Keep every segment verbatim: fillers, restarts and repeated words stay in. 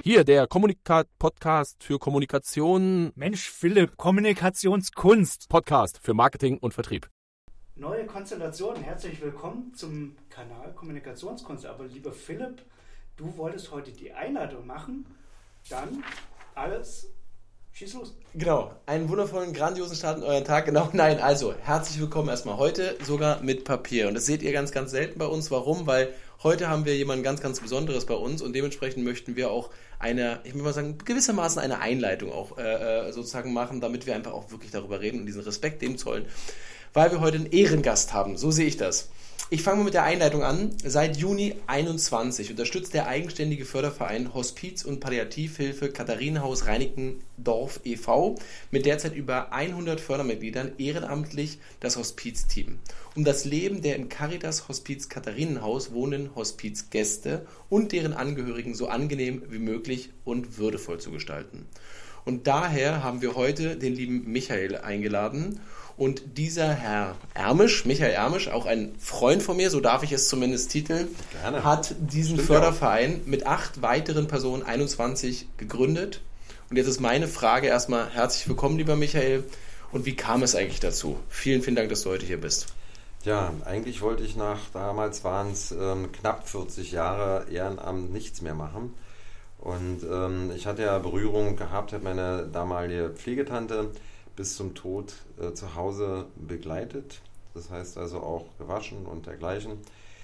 Hier der Kommunikat-Podcast für Kommunikation. Mensch, Philipp, Kommunikationskunst. Podcast für Marketing und Vertrieb. Neue Konstellation, herzlich willkommen zum Kanal Kommunikationskunst. Aber lieber Philipp, du wolltest heute die Einleitung machen, dann alles, schieß los. Genau, einen wundervollen, grandiosen Start in euren Tag. Genau, nein, also herzlich willkommen erstmal heute, sogar mit Papier. Und das seht ihr ganz, ganz selten bei uns. Warum? Weil heute haben wir jemanden ganz, ganz Besonderes bei uns und dementsprechend möchten wir auch eine, ich will mal sagen, gewissermaßen eine Einleitung auch äh, sozusagen machen, damit wir einfach auch wirklich darüber reden und diesen Respekt dem zollen, weil wir heute einen Ehrengast haben. So sehe ich das. Ich fange mal mit der Einleitung an. Seit Juni einundzwanzig unterstützt der eigenständige Förderverein Hospiz- und Palliativhilfe Katharinenhaus Reinickendorf e V mit derzeit über hundert Fördermitgliedern ehrenamtlich das Hospizteam, um das Leben der im Caritas Hospiz Katharinenhaus wohnenden Hospizgäste und deren Angehörigen so angenehm wie möglich und würdevoll zu gestalten. Und daher haben wir heute den lieben Michael eingeladen. Und dieser Herr Ermisch, Michael Ermisch, auch ein Freund von mir, so darf ich es zumindest titeln, Gerne. hat diesen Stimmt Förderverein auch. mit acht weiteren Personen einundzwanzig gegründet. Und jetzt ist meine Frage erstmal, herzlich willkommen, lieber Michael. Und wie kam es eigentlich dazu? Vielen, vielen Dank, dass du heute hier bist. Ja, eigentlich wollte ich nach, damals waren es ähm, knapp vierzig Jahre Ehrenamt nichts mehr machen. Und ähm, ich hatte ja Berührung gehabt, habe meine damalige Pflegetante bis zum Tod äh, zu Hause begleitet. Das heißt also auch gewaschen und dergleichen.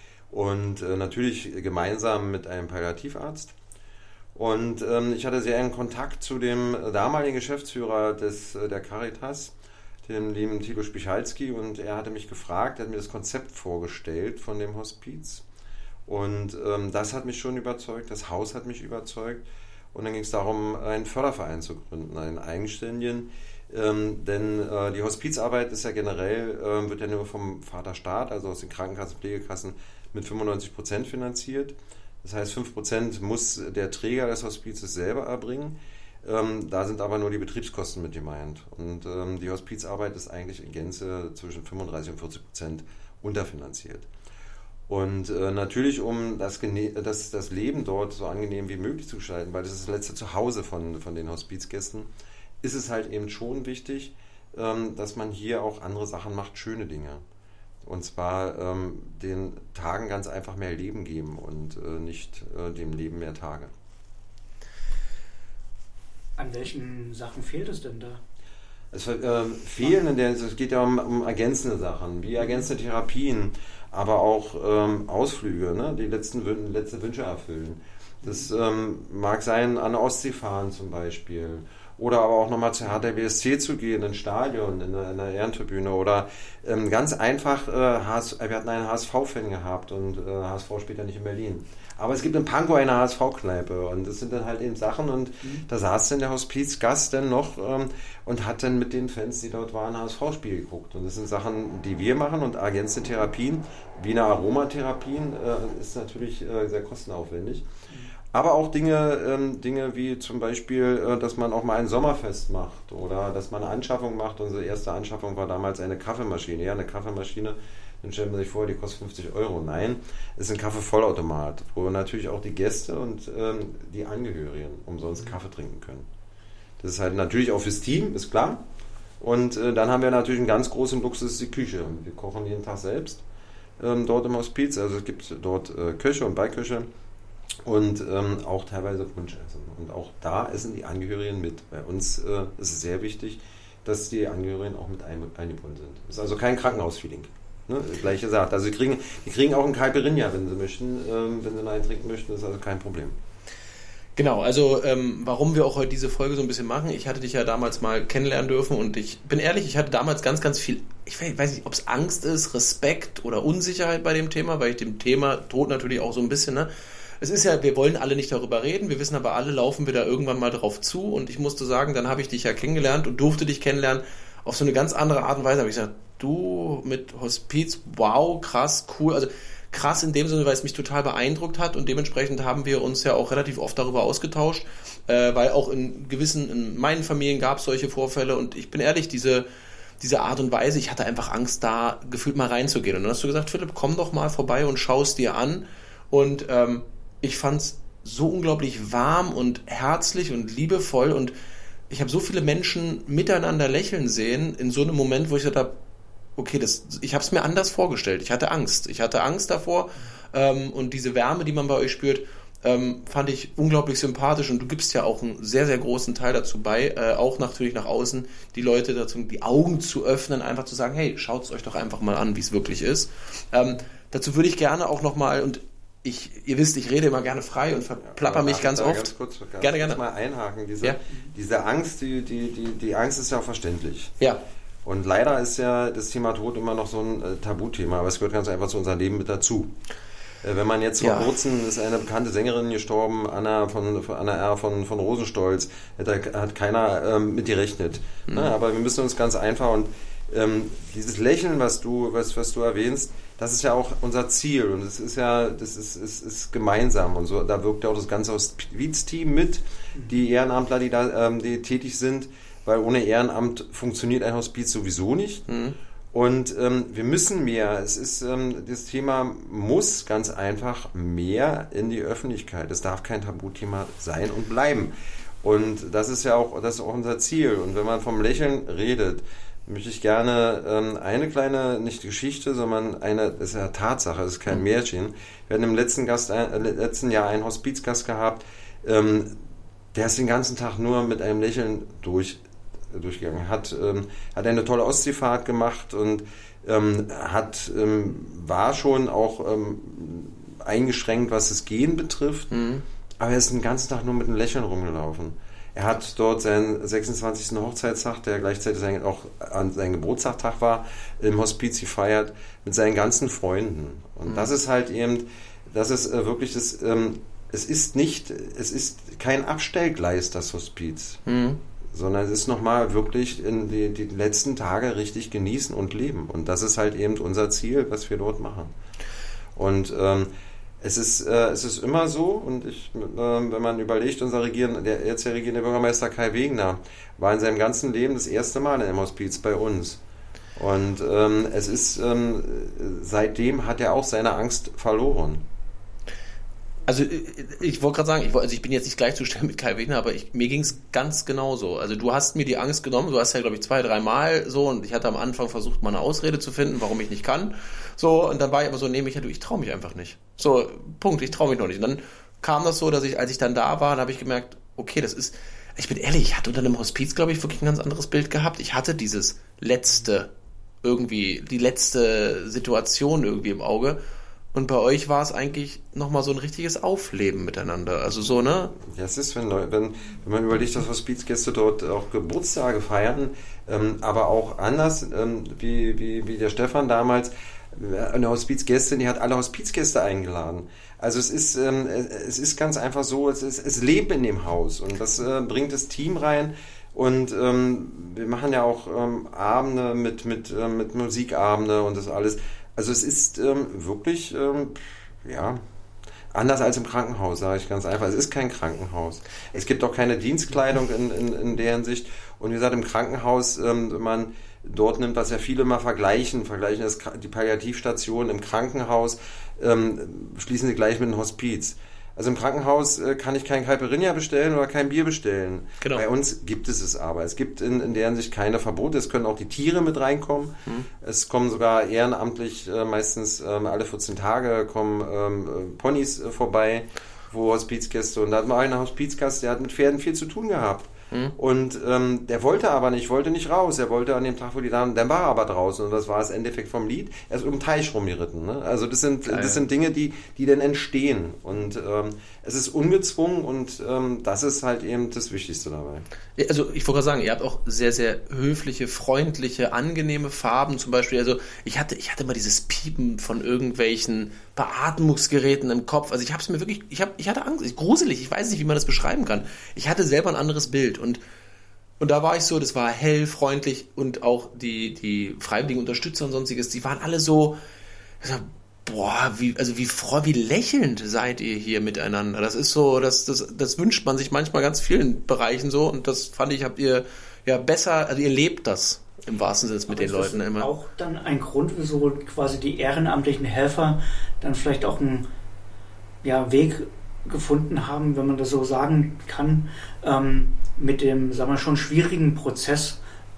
Und äh, natürlich gemeinsam mit einem Palliativarzt. Und ähm, ich hatte sehr engen Kontakt zu dem damaligen Geschäftsführer des, äh, der Caritas, dem lieben Thilo Spichalski. Und er hatte mich gefragt, er hat mir das Konzept vorgestellt von dem Hospiz. Und ähm, das hat mich schon überzeugt, das Haus hat mich überzeugt. Und dann ging es darum, einen Förderverein zu gründen, einen eigenständigen. Ähm, denn äh, die Hospizarbeit ist ja generell, äh, wird ja nur vom Vaterstaat, also aus den Krankenkassen, Pflegekassen, mit fünfundneunzig Prozent finanziert. Das heißt, fünf Prozent muss der Träger des Hospizes selber erbringen. Ähm, da sind aber nur die Betriebskosten mit gemeint. Und ähm, die Hospizarbeit ist eigentlich in Gänze zwischen fünfunddreißig und vierzig Prozent unterfinanziert. Und äh, natürlich, um das, das, das Leben dort so angenehm wie möglich zu gestalten, weil das ist das letzte Zuhause von, von den Hospizgästen, ist es halt eben schon wichtig, ähm, dass man hier auch andere Sachen macht, schöne Dinge. Und zwar ähm, den Tagen ganz einfach mehr Leben geben und äh, nicht äh, dem Leben mehr Tage. An welchen Sachen fehlt es denn da? Es äh, fehlen, in der, es geht ja um, um ergänzende Sachen, wie ergänzende Therapien, aber auch ähm, Ausflüge, ne? die letzten letzte Wünsche erfüllen. Das ähm, mag sein, an der Ostsee fahren zum Beispiel. Oder aber auch nochmal zur Hertha B S C zu gehen, ins Stadion, in der, in der Ehrentribüne. Oder ähm, ganz einfach, äh, H S, wir hatten einen H S V-Fan gehabt und äh, H S V spielt ja nicht in Berlin. Aber es gibt in Pankow eine H S V-Kneipe und das sind dann halt eben Sachen und mhm. da saß dann der Hospizgast dann noch ähm, und hat dann mit den Fans, die dort waren, H S V-Spiel geguckt. Und das sind Sachen, die wir machen und ergänzende Therapien, wie eine Aromatherapien, äh, ist natürlich äh, sehr kostenaufwendig. Mhm. Aber auch Dinge, ähm, Dinge wie zum Beispiel, äh, dass man auch mal ein Sommerfest macht oder dass man eine Anschaffung macht. Unsere erste Anschaffung war damals eine Kaffeemaschine. Ja, eine Kaffeemaschine, dann stellt man sich vor, die kostet fünfzig Euro. Nein, es ist ein Kaffeevollautomat, wo natürlich auch die Gäste und ähm, die Angehörigen umsonst Kaffee trinken können. Das ist halt natürlich auch fürs Team, ist klar. Und äh, dann haben wir natürlich einen ganz großen Luxus, die Küche. Wir kochen jeden Tag selbst ähm, dort im Hospiz. Also es gibt dort äh, Köche und Beiköche. Und ähm, auch teilweise Wunschessen. Und auch da essen die Angehörigen mit. Bei uns äh, ist es sehr wichtig, dass die Angehörigen auch mit eingebunden sind. Das ist also kein Krankenhausfeeling. Ne? Gleich gesagt. Also die kriegen, die kriegen auch einen Caipirinha, wenn sie möchten. Ähm, wenn sie einen trinken möchten, ist also kein Problem. Genau, also ähm, warum wir auch heute diese Folge so ein bisschen machen. Ich hatte dich ja damals mal kennenlernen dürfen und ich bin ehrlich, ich hatte damals ganz, ganz viel, ich weiß nicht, ob es Angst ist, Respekt oder Unsicherheit bei dem Thema, weil ich dem Thema Tod natürlich auch so ein bisschen, ne, es ist ja, wir wollen alle nicht darüber reden, wir wissen aber alle, laufen wir da irgendwann mal drauf zu und ich musste sagen, dann habe ich dich ja kennengelernt und durfte dich kennenlernen auf so eine ganz andere Art und Weise. Habe ich gesagt, du mit Hospiz, wow, krass, cool, also krass in dem Sinne, weil es mich total beeindruckt hat und dementsprechend haben wir uns ja auch relativ oft darüber ausgetauscht, äh, weil auch in gewissen, in meinen Familien gab es solche Vorfälle und ich bin ehrlich, diese diese Art und Weise, ich hatte einfach Angst, da gefühlt mal reinzugehen und dann hast du gesagt, Philipp, komm doch mal vorbei und schau es dir an und ähm, ich fand's so unglaublich warm und herzlich und liebevoll und ich habe so viele Menschen miteinander lächeln sehen in so einem Moment, wo ich gesagt habe, okay, das, ich habe es mir anders vorgestellt. Ich hatte Angst. Ich hatte Angst davor ähm, und diese Wärme, die man bei euch spürt, ähm, fand ich unglaublich sympathisch und du gibst ja auch einen sehr, sehr großen Teil dazu bei, äh, auch natürlich nach außen, die Leute dazu, die Augen zu öffnen, einfach zu sagen, hey, schaut es euch doch einfach mal an, wie es wirklich ist. Ähm, dazu würde ich gerne auch nochmal, und ich, ihr wisst, ich rede immer gerne frei und verplapper ja, mich ganz oft. Ganz kurz, ganz gerne, gerne. mal einhaken. Diese, ja. diese Angst, die, die, die, die Angst ist ja auch verständlich. Ja. Und leider ist ja das Thema Tod immer noch so ein äh, Tabuthema, aber es gehört ganz einfach zu unserem Leben mit dazu. Äh, wenn man jetzt vor ja. kurzem ist eine bekannte Sängerin gestorben, Anna von, von Anna R. von, von Rosenstolz, hat, hat keiner ähm, mit gerechnet. Mhm. Ne? Aber wir müssen uns ganz einfach und ähm, dieses Lächeln, was du, was, was du erwähnst, das ist ja auch unser Ziel und es ist ja, das ist, ist, ist gemeinsam und so. Da wirkt ja auch das ganze Hospizteam mit, die Ehrenamtler, die da ähm, die tätig sind, weil ohne Ehrenamt funktioniert ein Hospiz sowieso nicht. Mhm. Und ähm, wir müssen mehr. Es ist ähm, das Thema muss ganz einfach mehr in die Öffentlichkeit. Es darf kein Tabuthema sein und bleiben. Und das ist ja auch, das ist auch unser Ziel. Und wenn man vom Lächeln redet, möchte ich gerne ähm, eine kleine, nicht Geschichte, sondern eine, das ist ja Tatsache, das ist kein mhm. Märchen. Wir hatten im letzten, Gast, äh, letzten Jahr einen Hospizgast gehabt, ähm, der ist den ganzen Tag nur mit einem Lächeln durch, durchgegangen. Hat, ähm, hat eine tolle Ostseefahrt gemacht und ähm, hat, ähm, war schon auch ähm, eingeschränkt, was das Gehen betrifft, mhm. aber er ist den ganzen Tag nur mit einem Lächeln rumgelaufen. Er hat dort seinen sechsundzwanzigsten Hochzeitstag, der gleichzeitig auch an seinem Geburtstag war, im Hospiz gefeiert, mit seinen ganzen Freunden. Und mhm. das ist halt eben, das ist äh, wirklich das, ähm, es ist nicht, es ist kein Abstellgleis, das Hospiz, mhm. sondern es ist nochmal wirklich in die, die letzten Tage richtig genießen und leben. Und das ist halt eben unser Ziel, was wir dort machen. Und ähm, Es ist, äh, es ist immer so, und ich, äh, wenn man überlegt, unser Regieren, der jetzt der regierende Bürgermeister Kai Wegener war in seinem ganzen Leben das erste Mal in einem Hospiz bei uns. Und ähm, es ist, ähm, seitdem hat er auch seine Angst verloren. Also ich wollte gerade sagen, ich, also ich bin jetzt nicht gleichzustellen mit Kai Wegener, aber ich, mir ging es ganz genauso. Also du hast mir die Angst genommen, du hast ja glaube ich zwei, drei Mal so und ich hatte am Anfang versucht, mal eine Ausrede zu finden, warum ich nicht kann. So, und dann war ich aber so, nee, ich, ich traue mich einfach nicht. So, Punkt, ich traue mich noch nicht. Und dann kam das so, dass ich, als ich dann da war, dann habe ich gemerkt, okay, das ist, ich bin ehrlich, ich hatte unter einem Hospiz, glaube ich, wirklich ein ganz anderes Bild gehabt. Ich hatte dieses letzte, irgendwie, die letzte Situation irgendwie im Auge. Und bei euch war es eigentlich nochmal so ein richtiges Aufleben miteinander. Also so, ne? Ja, es ist, wenn, wenn, wenn man überlegt, dass Hospizgäste dort auch Geburtstage feiern, ähm, aber auch anders, ähm, wie, wie, wie der Stefan damals, eine Hospizgästin, die hat alle Hospizgäste eingeladen. Also es ist, ähm, es ist ganz einfach so, es ist, es lebt in dem Haus und das äh, bringt das Team rein. Und ähm, wir machen ja auch ähm, Abende mit, mit, äh, mit Musikabende und das alles. Also es ist ähm, wirklich, ähm, ja, anders als im Krankenhaus, sage ich ganz einfach. Es ist kein Krankenhaus. Es gibt auch keine Dienstkleidung in, in, in der Hinsicht. Und wie gesagt, im Krankenhaus, ähm, wenn man dort nimmt, was ja viele mal vergleichen, vergleichen das, die Palliativstation im Krankenhaus, ähm, schließen sie gleich mit einem Hospiz. Also im Krankenhaus äh, kann ich kein Caipirinha bestellen oder kein Bier bestellen. Genau. Bei uns gibt es es aber. Es gibt in, in der Hinsicht keine Verbote. Es können auch die Tiere mit reinkommen. Hm. Es kommen sogar ehrenamtlich äh, meistens ähm, alle vierzehn Tage kommen ähm, Ponys äh, vorbei, wo Hospizgäste. Und da hat man einen Hospizgast, der hat mit Pferden viel zu tun gehabt. Hm. Und ähm, der wollte aber nicht, wollte nicht raus. Er wollte an dem Tag, wo die Damen, der war aber draußen. Und das war das Endeffekt vom Lied. Er ist um den Teich rumgeritten. Ne? Also das sind, Geil. das sind Dinge, die, die dann entstehen. Und ähm, es ist ungezwungen und ähm, das ist halt eben das Wichtigste dabei. Also ich wollte gerade sagen, ihr habt auch sehr, sehr höfliche, freundliche, angenehme Farben zum Beispiel. Also ich hatte, ich hatte mal dieses Piepen von irgendwelchen Beatmungsgeräten im Kopf. Also ich habe es mir wirklich, ich, hab, ich hatte Angst, ich, gruselig, ich weiß nicht, wie man das beschreiben kann. Ich hatte selber ein anderes Bild und Und da war ich so, das war hell, freundlich und auch die, die freiwilligen Unterstützer und sonstiges, die waren alle so, so boah, wie, also wie freu, wie lächelnd seid ihr hier miteinander. Das ist so, das, das, das wünscht man sich manchmal ganz vielen Bereichen so und das fand ich, habt ihr ja besser, also ihr lebt das im wahrsten Sinne mit den Leuten immer. Ist das auch dann ein Grund, wieso quasi die ehrenamtlichen Helfer dann vielleicht auch einen ja, Weg gefunden haben, wenn man das so sagen kann, ähm, mit dem, sagen wir schon, schwierigen Prozess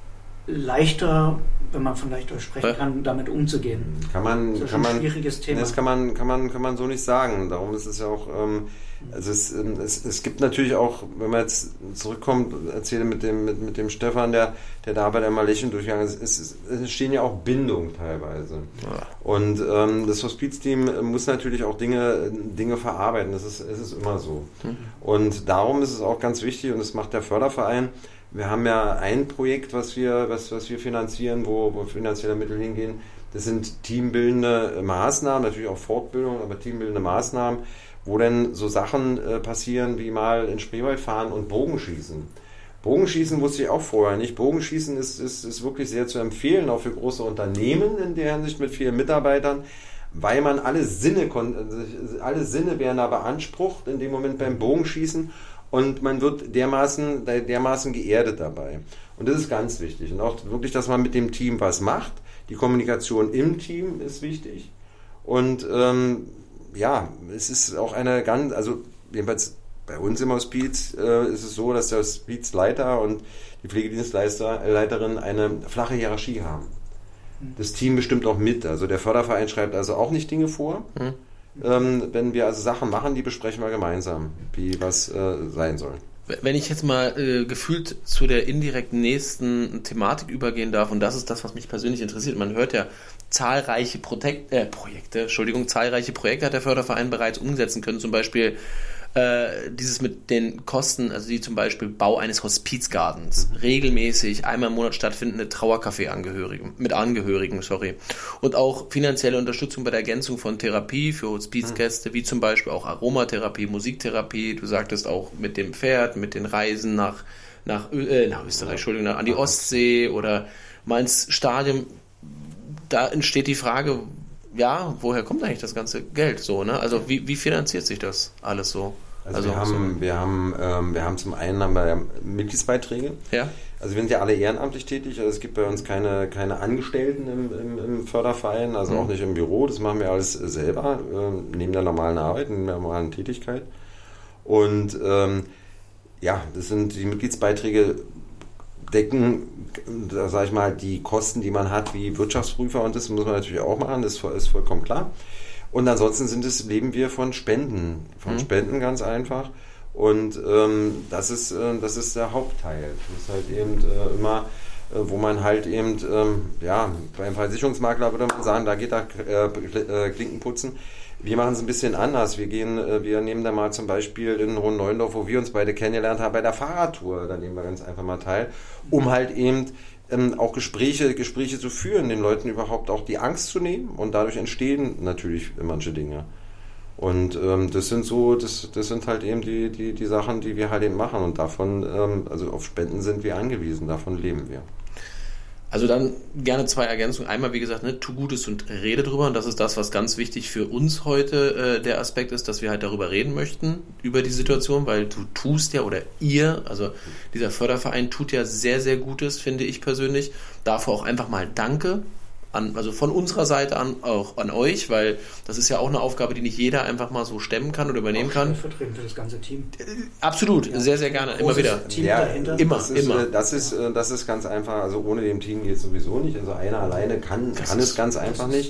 leichter, wenn man von leichter sprechen kann, damit umzugehen. Kann man, das ist kann ein man, schwieriges Thema. Das kann man, kann man, kann man so nicht sagen. Darum ist es ja auch, ähm, also es, es, es gibt natürlich auch, wenn man jetzt zurückkommt, erzähle mit dem, mit, mit dem Stefan, der, der da bei der Mallechen durchgegangen ist, es, es entstehen ja auch Bindungen teilweise. Ja. Und ähm, das Hospizteam muss natürlich auch Dinge, Dinge verarbeiten. Das ist, es ist immer so. Mhm. Und darum ist es auch ganz wichtig, und das macht der Förderverein. Wir haben ja ein Projekt, was wir, was, was wir finanzieren, wo, wo finanzielle Mittel hingehen. Das sind teambildende Maßnahmen, natürlich auch Fortbildung, aber teambildende Maßnahmen, wo dann so Sachen äh, passieren, wie mal in Spreewald fahren und Bogenschießen. Bogenschießen wusste ich auch vorher nicht. Bogenschießen ist, ist, ist wirklich sehr zu empfehlen, auch für große Unternehmen in der Hinsicht mit vielen Mitarbeitern, weil man alle Sinne, alle Sinne werden da beansprucht in dem Moment beim Bogenschießen. Und man wird dermaßen, dermaßen geerdet dabei. Und das ist ganz wichtig. Und auch wirklich, dass man mit dem Team was macht. Die Kommunikation im Team ist wichtig. Und ähm, ja, es ist auch eine ganz, also jedenfalls bei uns im Hospiz äh, ist es so, dass der Hospizleiter und die Pflegedienstleiterin eine flache Hierarchie haben. Das Team bestimmt auch mit. Also der Förderverein schreibt also auch nicht Dinge vor. Hm. Ähm, wenn wir also Sachen machen, die besprechen wir gemeinsam, wie was äh, sein soll. Wenn ich jetzt mal äh, gefühlt zu der indirekten nächsten Thematik übergehen darf, und das ist das, was mich persönlich interessiert. Man hört ja, zahlreiche Protekt, äh, Projekte, Entschuldigung, zahlreiche Projekte hat der Förderverein bereits umsetzen können, zum Beispiel äh, dieses mit den Kosten, also die zum Beispiel Bau eines Hospizgartens, mhm. regelmäßig einmal im Monat stattfindende Trauercafé-Angehörigen, mit Angehörigen, sorry, und auch finanzielle Unterstützung bei der Ergänzung von Therapie für Hospizgäste, mhm. wie zum Beispiel auch Aromatherapie, Musiktherapie, du sagtest auch mit dem Pferd, mit den Reisen nach, nach, äh, nach Österreich, Entschuldigung, nach, an die Ostsee oder mal ins Stadion. Da entsteht die Frage, ja, woher kommt eigentlich das ganze Geld so, ne? Also wie, wie finanziert sich das alles so? Also, also wir haben, so. wir haben, ähm, wir haben zum einen haben wir Mitgliedsbeiträge. Ja. Also wir sind ja alle ehrenamtlich tätig. Also es gibt bei uns keine, keine Angestellten im, im, im Förderverein, also mhm. auch nicht im Büro. Das machen wir alles selber, äh, neben der normalen Arbeit, neben der normalen Tätigkeit. Und ähm, ja, das sind die Mitgliedsbeiträge decken, da sage ich mal, die Kosten, die man hat, wie Wirtschaftsprüfer, und das muss man natürlich auch machen, das ist vollkommen klar. Und ansonsten sind es, leben wir von Spenden, von mhm. Spenden ganz einfach. Und ähm, das ist äh, das ist der Hauptteil. Das ist halt eben äh, immer, äh, wo man halt eben, ähm, ja, beim Versicherungsmakler würde man sagen, da geht da äh, Klinken putzen. Wir machen es ein bisschen anders. Wir gehen, äh, wir nehmen da mal zum Beispiel in Hohen-Neuendorf, wo wir uns beide kennengelernt haben, bei der Fahrradtour, da nehmen wir ganz einfach mal teil, um halt eben ähm, auch Gespräche, Gespräche zu führen, den Leuten überhaupt auch die Angst zu nehmen, und dadurch entstehen natürlich manche Dinge. Und ähm, das sind so, das, das sind halt eben die, die, die Sachen, die wir halt eben machen, und davon, ähm, also auf Spenden sind wir angewiesen, davon leben wir. Also dann gerne zwei Ergänzungen. Einmal, wie gesagt, ne, tu Gutes und rede drüber. Und das ist das, was ganz wichtig für uns heute äh, der Aspekt ist, dass wir halt darüber reden möchten, über die Situation, weil du tust ja, oder ihr, also dieser Förderverein tut ja sehr, sehr Gutes, finde ich persönlich. Dafür auch einfach mal Danke. An, also von unserer Seite an auch an euch, weil das ist ja auch eine Aufgabe, die nicht jeder einfach mal so stemmen kann oder übernehmen kann. Stellvertretend für das ganze Team. Absolut, ja. sehr, sehr gerne, immer wieder. Team ja, dahinter. Immer, das ist, immer. Das ist, das ist ganz einfach, also ohne dem Team geht es sowieso nicht, also einer alleine kann, kann es ganz einfach nicht.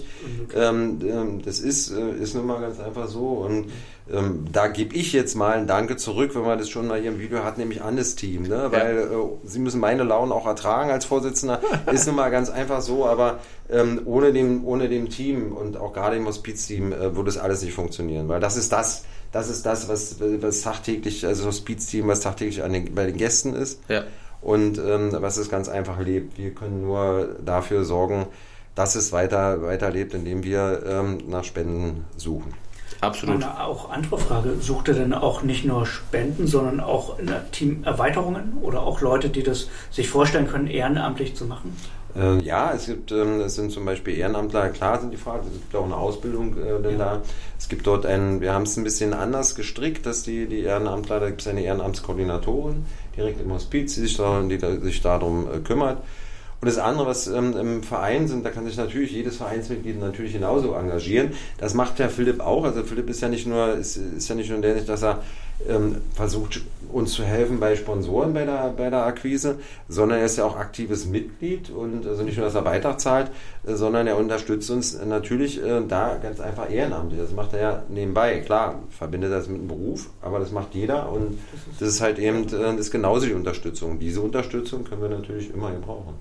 Ähm, das ist, ist nun mal ganz einfach so, und ähm, da gebe ich jetzt mal ein Danke zurück, wenn man das schon mal hier im Video hat, nämlich an das Team, ne? Weil ja. äh, sie müssen meine Launen auch ertragen als Vorsitzender, ist nun mal ganz einfach so, aber ähm, ohne, dem, ohne dem Team und auch gerade dem Hospizteam äh, würde es alles nicht funktionieren, weil das ist das, das ist das, was, was tagtäglich, also das Hospizteam, was tagtäglich an den, bei den Gästen ist, ja. und ähm, was es ganz einfach lebt. Wir können nur dafür sorgen, dass es weiter, weiter lebt, indem wir ähm, nach Spenden suchen. Absolut. Eine auch andere Frage, sucht ihr denn auch nicht nur Spenden, sondern auch Teamerweiterungen oder auch Leute, die das sich vorstellen können, ehrenamtlich zu machen? Äh, ja, es gibt, ähm, es sind zum Beispiel Ehrenamtler, klar sind die Frage, es gibt auch eine Ausbildung äh, denn ja. da. Es gibt dort einen, wir haben es ein bisschen anders gestrickt, dass die, die Ehrenamtler, da gibt es eine Ehrenamtskoordinatorin direkt im Hospiz, die sich, da, die sich darum äh, kümmert. Und das andere, was ähm, im Verein sind, da kann sich natürlich jedes Vereinsmitglied natürlich genauso engagieren. Das macht ja Philipp auch. Also Philipp ist ja nicht nur, ist, ist ja nicht nur der, dass er ähm, versucht, uns zu helfen bei Sponsoren bei der, bei der Akquise, sondern er ist ja auch aktives Mitglied und also nicht nur, dass er Beitrag zahlt, äh, sondern er unterstützt uns natürlich äh, da ganz einfach ehrenamtlich. Das macht er ja nebenbei. Klar, verbindet das mit dem Beruf, aber das macht jeder und das ist halt eben, äh, das ist genauso die Unterstützung. Diese Unterstützung können wir natürlich immer gebrauchen.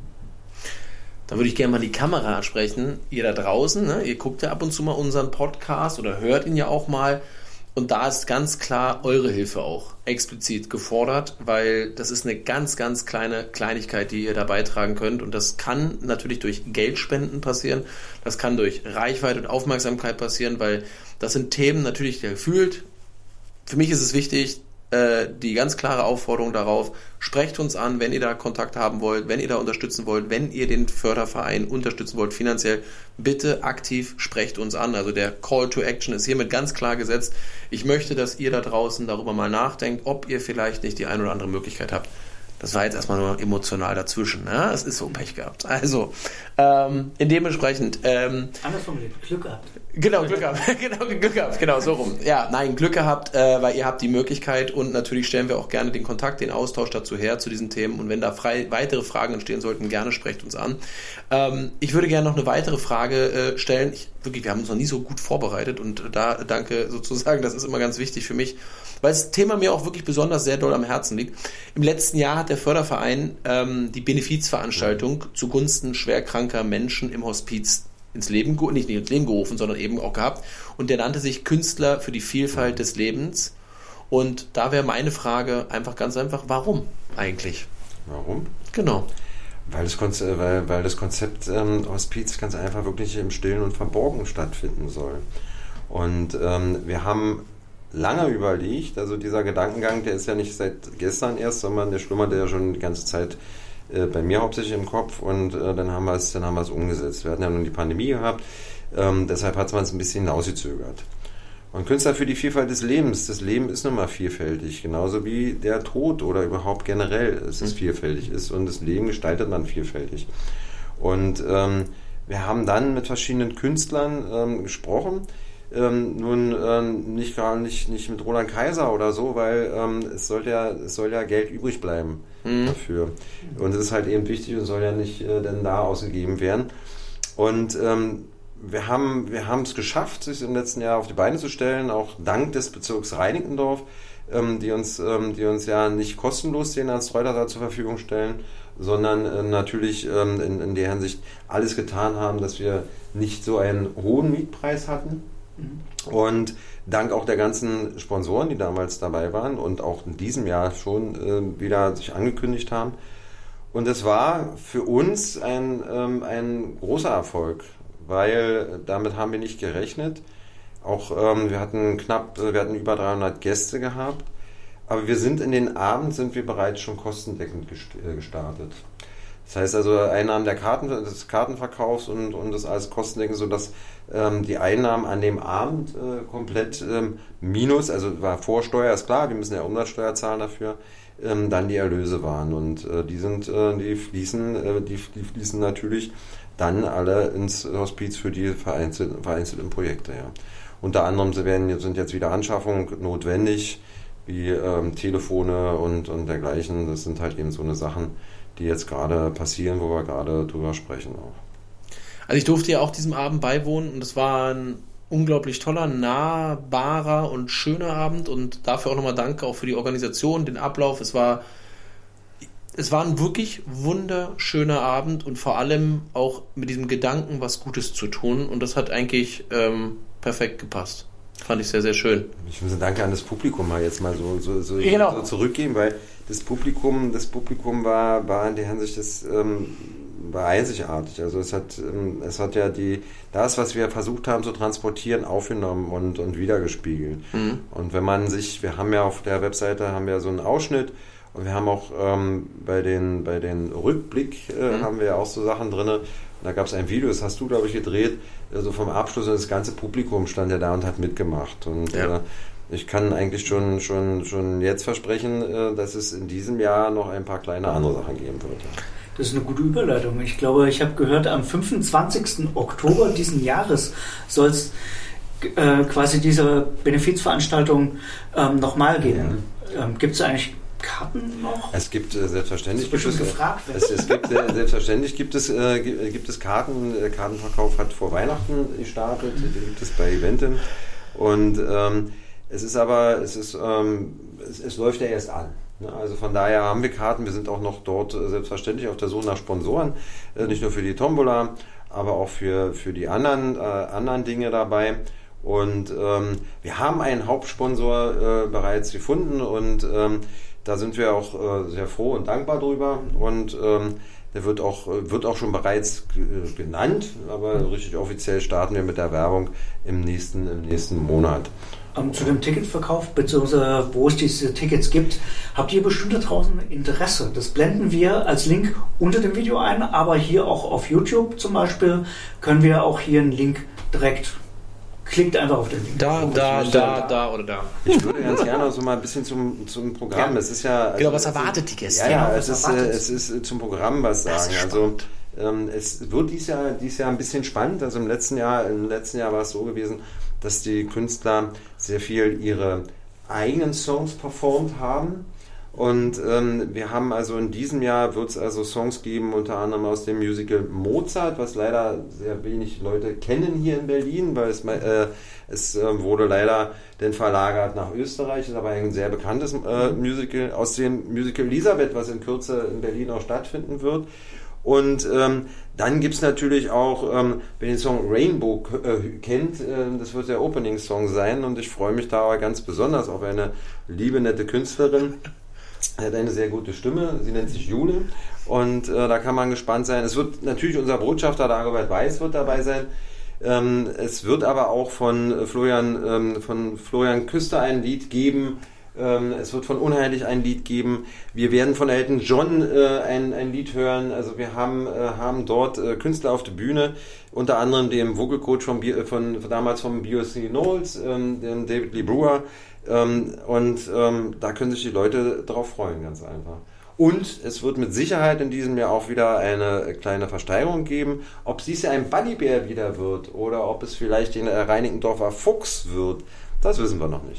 Dann würde ich gerne mal die Kamera ansprechen. Ihr da draußen, ne? Ihr guckt ja ab und zu mal unseren Podcast oder hört ihn ja auch mal. Und da ist ganz klar eure Hilfe auch explizit gefordert, weil das ist eine ganz, ganz kleine Kleinigkeit, die ihr da beitragen könnt. Und das kann natürlich durch Geldspenden passieren. Das kann durch Reichweite und Aufmerksamkeit passieren, weil das sind Themen natürlich gefühlt. Für mich ist es wichtig, die ganz klare Aufforderung darauf, sprecht uns an, wenn ihr da Kontakt haben wollt, wenn ihr da unterstützen wollt, wenn ihr den Förderverein unterstützen wollt finanziell, bitte aktiv sprecht uns an. Also der Call to Action ist hiermit ganz klar gesetzt. Ich möchte, dass ihr da draußen darüber mal nachdenkt, ob ihr vielleicht nicht die eine oder andere Möglichkeit habt. Das war jetzt erstmal nur emotional dazwischen. Ne? Es ist so Pech gehabt. Also, ähm, in dementsprechend... Ähm, Anders formuliert, Glück gehabt. Genau, Glück gehabt. genau, Glück gehabt. Genau, so rum. Ja, nein, Glück gehabt, äh, weil ihr habt die Möglichkeit und natürlich stellen wir auch gerne den Kontakt, den Austausch dazu her, zu diesen Themen. Und wenn da frei, weitere Fragen entstehen sollten, gerne sprecht uns an. Ähm, ich würde gerne noch eine weitere Frage äh, stellen. Ich, wirklich, wir haben uns noch nie so gut vorbereitet und da danke sozusagen, das ist immer ganz wichtig für mich, weil das Thema mir auch wirklich besonders sehr doll am Herzen liegt. Im letzten Jahr hat der Förderverein ähm, die Benefizveranstaltung zugunsten schwerkranker Menschen im Hospiz ins Leben, nicht ins Leben gerufen, sondern eben auch gehabt. Und der nannte sich Künstler für die Vielfalt des Lebens. Und da wäre meine Frage einfach ganz einfach, warum eigentlich? Warum? Genau. Weil das Konzept, weil, weil das Konzept ähm, Hospiz ganz einfach wirklich im Stillen und Verborgenen stattfinden soll. Und ähm, wir haben lange überlegt, also dieser Gedankengang, der ist ja nicht seit gestern erst, sondern der schlummerte ja schon die ganze Zeit äh, bei mir hauptsächlich im Kopf und äh, dann haben wir es, dann haben wir es umgesetzt. Wir hatten ja nun die Pandemie gehabt, ähm, deshalb hat man es ein bisschen hinausgezögert. Und Künstler für die Vielfalt des Lebens, das Leben ist nun mal vielfältig, genauso wie der Tod oder überhaupt generell es ist vielfältig ist und das Leben gestaltet man vielfältig. Und ähm, wir haben dann mit verschiedenen Künstlern ähm, gesprochen, Ähm, nun ähm, nicht gar nicht, nicht mit Roland Kaiser oder so, weil ähm, es, soll ja, es soll ja Geld übrig bleiben mhm. dafür. Und es ist halt eben wichtig und soll ja nicht äh, dann da ausgegeben werden. Und ähm, wir haben wir haben es geschafft, sich im letzten Jahr auf die Beine zu stellen, auch dank des Bezirks Reinickendorf, ähm, die uns ähm, die uns ja nicht kostenlos den Ernst Reuter zur Verfügung stellen, sondern äh, natürlich ähm, in, in der Hinsicht alles getan haben, dass wir nicht so einen hohen Mietpreis hatten. Und dank auch der ganzen Sponsoren, die damals dabei waren und auch in diesem Jahr schon äh, wieder sich angekündigt haben. Und es war für uns ein, ähm, ein großer Erfolg, weil damit haben wir nicht gerechnet. Auch ähm, wir hatten knapp, wir hatten über dreihundert Gäste gehabt, aber wir sind in den Abend sind wir bereits schon kostendeckend gestartet. Das heißt also Einnahmen der Karten, des Kartenverkaufs und, und das alles kostendeckend, sodass ähm, die Einnahmen an dem Abend äh, komplett ähm, minus, also war Vorsteuer, ist klar, wir müssen ja Umsatzsteuer zahlen dafür, ähm, dann die Erlöse waren. Und äh, die sind, äh, die fließen, äh, die, die fließen natürlich dann alle ins Hospiz für die vereinzelten, vereinzelten Projekte. Ja. Unter anderem werden, sind jetzt wieder Anschaffungen notwendig, wie ähm, Telefone und, und dergleichen. Das sind halt eben so eine Sachen, die jetzt gerade passieren, wo wir gerade drüber sprechen auch. Also ich durfte ja auch diesem Abend beiwohnen und es war ein unglaublich toller, nahbarer und schöner Abend und dafür auch nochmal danke auch für die Organisation, den Ablauf. Es war, es war ein wirklich wunderschöner Abend und vor allem auch mit diesem Gedanken, was Gutes zu tun und das hat eigentlich ähm, perfekt gepasst. Fand ich sehr, sehr schön. Ich muss Danke an das Publikum mal jetzt mal so, so, so, genau. so zurückgeben, weil das Publikum, das Publikum war, war in der Hinsicht das, ähm, war einzigartig. Also es hat, ähm, es hat ja die, das, was wir versucht haben zu transportieren, aufgenommen und, und wiedergespiegelt. Mhm. Und wenn man sich, wir haben ja auf der Webseite haben wir so einen Ausschnitt und wir haben auch ähm, bei den, bei den Rückblick äh, mhm. haben wir ja auch so Sachen drin. Da gab es ein Video, das hast du, glaube ich, gedreht, also vom Abschluss und das ganze Publikum stand ja da und hat mitgemacht. Und ja. äh, ich kann eigentlich schon, schon, schon jetzt versprechen, äh, dass es in diesem Jahr noch ein paar kleine andere Sachen geben wird. Das ist eine gute Überleitung. Ich glaube, ich habe gehört, am fünfundzwanzigsten Oktober diesen Jahres soll es äh, quasi diese Benefizveranstaltung ähm, nochmal geben. Ja. Ähm, gibt es eigentlich Karten noch? Es gibt äh, selbstverständlich gibt es, gefragt, es, es gibt äh, selbstverständlich gibt es äh, gibt es Karten. Der Kartenverkauf hat vor Weihnachten gestartet. Den gibt es bei Eventim und ähm, es ist aber es ist ähm, es, es läuft ja erst an. Ne? Also von daher haben wir Karten. Wir sind auch noch dort äh, selbstverständlich auf der Suche nach Sponsoren, äh, nicht nur für die Tombola, aber auch für für die anderen äh, anderen Dinge dabei. Und ähm, wir haben einen Hauptsponsor äh, bereits gefunden und ähm, da sind wir auch äh, sehr froh und dankbar drüber und ähm, der wird auch, wird auch schon bereits äh, genannt, aber richtig offiziell starten wir mit der Werbung im nächsten, im nächsten Monat. Um, zu dem Ticketverkauf, beziehungsweise wo es diese Tickets gibt, habt ihr bestimmt da draußen Interesse? Das blenden wir als Link unter dem Video ein, aber hier auch auf YouTube zum Beispiel können wir auch hier einen Link direkt. Klickt einfach auf den Link. Da, da, da, da oder da. Ich würde ganz gerne so mal ein bisschen zum, zum Programm. Ja. Es ist ja, also genau, was erwartet die Gäste? Ja, ja, genau, es, ist, es ist zum Programm was sagen. Also ähm, es wird dieses Jahr, dieses Jahr ein bisschen spannend. Also im letzten Jahr, im letzten Jahr war es so gewesen, dass die Künstler sehr viel ihre eigenen Songs performt haben. Und ähm, wir haben also in diesem Jahr wird es also Songs geben, unter anderem aus dem Musical Mozart, was leider sehr wenig Leute kennen hier in Berlin, weil es, äh, es äh, wurde leider denn verlagert nach Österreich, ist aber ein sehr bekanntes äh, Musical aus dem Musical Elisabeth, was in Kürze in Berlin auch stattfinden wird. Und ähm, dann gibt es natürlich auch, ähm, wer den Song Rainbow äh, kennt, äh, das wird der Opening-Song sein und ich freue mich da aber ganz besonders auf eine liebe, nette Künstlerin. Er hat eine sehr gute Stimme, sie nennt sich Jule und äh, da kann man gespannt sein. Es wird natürlich unser Botschafter Dagobert Weiß wird dabei sein. Ähm, es wird aber auch von Florian, ähm, von Florian Küster ein Lied geben. Ähm, es wird von Unheilig ein Lied geben. Wir werden von Elton John äh, ein, ein Lied hören. Also wir haben, äh, haben dort äh, Künstler auf der Bühne, unter anderem dem Vocal Coach von, von, von damals vom B O C Knowles, ähm, dem David Lee Brewer. Ähm, und ähm, da können sich die Leute drauf freuen, ganz einfach. Und es wird mit Sicherheit in diesem Jahr auch wieder eine kleine Versteigerung geben. Ob es dieses Jahr ein Bunnybär wieder wird oder ob es vielleicht den Reinickendorfer Fuchs wird, das wissen wir noch nicht.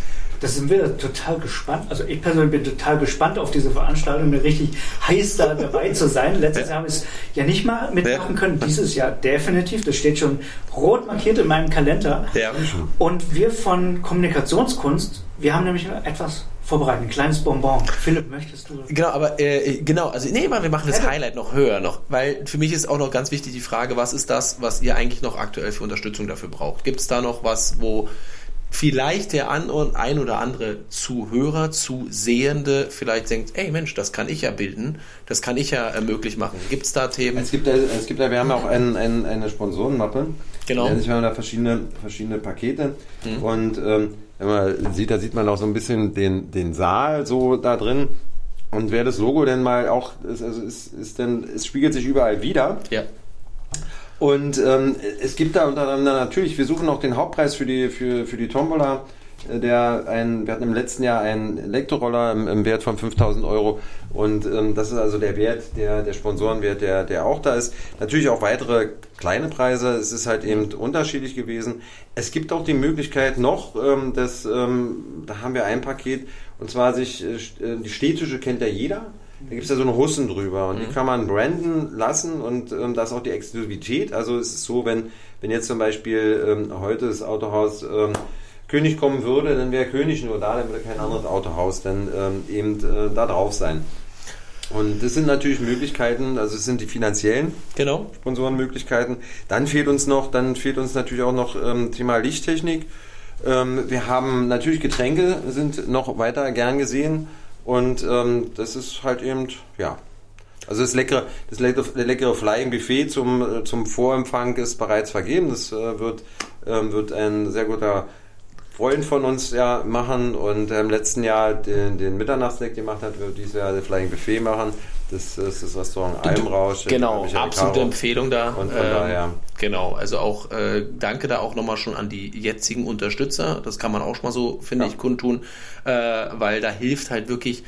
Da sind wir total gespannt. Also ich persönlich bin total gespannt auf diese Veranstaltung, mir richtig heiß da dabei zu sein. Letztes Jahr habe ich es ja nicht mal mitmachen können, dieses Jahr definitiv. Das steht schon rot markiert in meinem Kalender. Ja. Und wir von Kommunikationskunst, wir haben nämlich etwas vorbereitet, ein kleines Bonbon. Philipp, möchtest du? Genau, aber äh, genau, also nee, wir machen das Highlight noch höher noch, weil für mich ist auch noch ganz wichtig die Frage, was ist das, was ihr eigentlich noch aktuell für Unterstützung dafür braucht? Gibt es da noch was, wo vielleicht der ein oder andere Zuhörer, Zusehende vielleicht denkt, ey Mensch, das kann ich ja bilden, das kann ich ja äh, möglich machen. Gibt es da Themen? Es gibt, es gibt ja, wir haben ja auch ein, ein, eine Sponsorenmappe. Genau. Wir haben da verschiedene, verschiedene Pakete mhm. und ähm, wenn man sieht, da sieht man auch so ein bisschen den, den Saal so da drin. Und wer das Logo denn mal auch, ist, also ist, ist denn, es spiegelt sich überall wieder. Ja. Und ähm, es gibt da unter anderem natürlich, wir suchen auch den Hauptpreis für die, für, für die Tombola. Der ein, wir hatten im letzten Jahr einen Elektroroller im, im Wert von fünftausend Euro und ähm, das ist also der Wert, der, der Sponsorenwert, der, der auch da ist. Natürlich auch weitere kleine Preise, es ist halt eben unterschiedlich gewesen. Es gibt auch die Möglichkeit noch, ähm, dass, ähm, da haben wir ein Paket und zwar sich, äh, die Städtische kennt ja jeder. Da gibt es ja so eine Hussen drüber und mhm. die kann man branden lassen und ähm, da ist auch die Exklusivität. Also es ist so, wenn, wenn jetzt zum Beispiel ähm, heute das Autohaus ähm, König kommen würde, dann wäre König nur da, dann würde kein anderes Autohaus dann ähm, eben äh, da drauf sein. Und das sind natürlich Möglichkeiten, also es sind die finanziellen genau. Sponsorenmöglichkeiten. Dann fehlt uns noch, dann fehlt uns natürlich auch noch ähm, Thema Lichttechnik. Ähm, wir haben natürlich Getränke, sind noch weiter gern gesehen und ähm, das ist halt eben, ja. Also das leckere, das leckere, leckere Flying Buffet zum, zum Vorempfang ist bereits vergeben. Das äh, wird, äh, wird ein sehr guter Freund von uns ja machen und im letzten Jahr den, den Mitternachtssnack gemacht hat, wird dieses Jahr den Flying Buffet machen. Das ist das Restaurant Almrausch. Genau, absolute Empfehlung da. Und von ähm, daher. Genau, also auch äh, danke da auch nochmal schon an die jetzigen Unterstützer. Das kann man auch schon mal so, finde ja. ich, kundtun, äh, weil da hilft halt wirklich